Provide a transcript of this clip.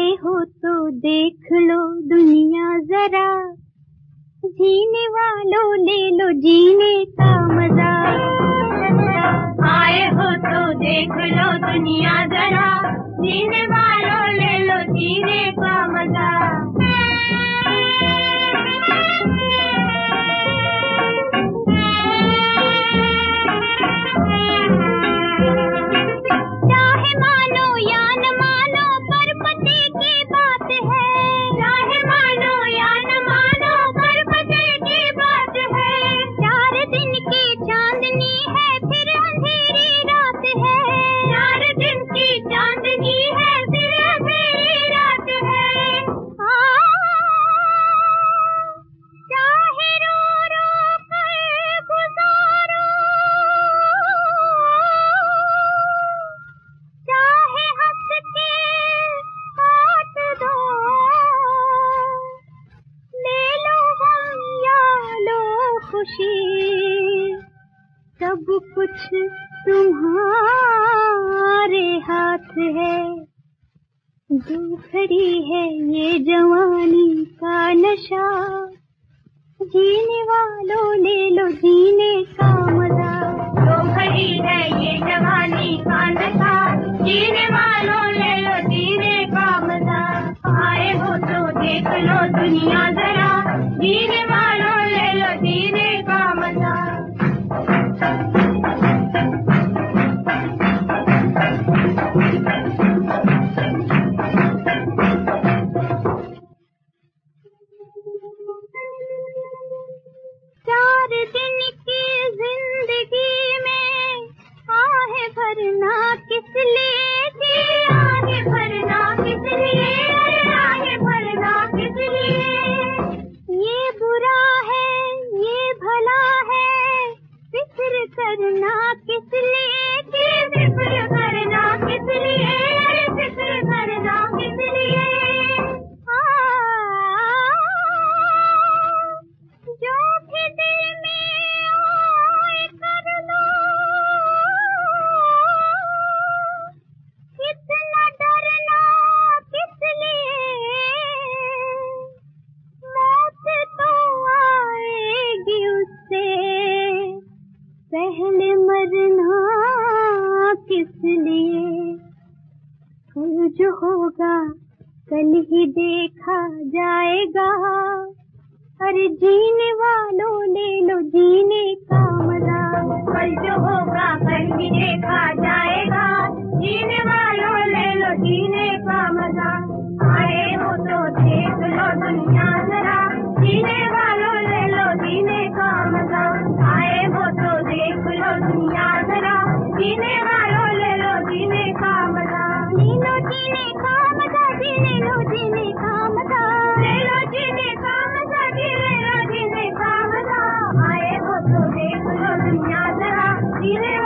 हो तो देख लो दुनिया जरा, जीने वालों ले लो जीने का मजा। आए हो तो देख लो दुनिया जरा, जीने वालों ले लो जीने का मजा। चाहे मानो या न मानो पर पते की बात है, चाहे मानो या न मानो पर पते की बात है। 4 दिन की चांदनी है फिर अंधेरी रात है, 4 दिन की चांदनी है फिर अंधेरी रात है। चाहे रो रो कर गुजारो, चाहे हंस के काट दो, ले लो गम या लो खुशी, सब कुछ तुम्हारे हाथ है। जो खड़ी है ये जवानी का नशा, जीने वालों ले लो जीने का मजा। जो खड़ी है ये जवानी का नशा, जीने वालों ले लो जीने का मजा। आए हो तो देख लो दुनिया जरा, जीने वालों ले लो जीने का मजा। चार दिन की जिंदगी में आहे भरना किस लिए जी, आगे भरना किस लिए, आगे भरना किस लिए। ये बुरा है ये भला है, फिक्र करना किस लिए जी, फिक्र करना किस लिए, फिक्र करना किस लिए। जो भी दिल में आए कर लो, कितना डरना किस लिए, मौत तो आएगी उससे, पहले मरना किस लिए। कल जो होगा कल ही देखा जाएगा, अरे जीने वालों ले लो जीने का मजा। कल जो होगा कल ही देखा जाएगा, जीने वालों ले लो जीने का मजा। आए हो तो देख लो दुनिया जरा, जीने वालों ले लो जीने का मजा। आए हो तो देख लो दुनिया जरा, जीने वालों ले लो जीने का मजा। ले लो जीने का मजा, जी ले लो जीने का मजा, ले लो जीने का मजा, जी ले लो जीने का मजा। आए हो तो देख लो दुनिया जरा, जीने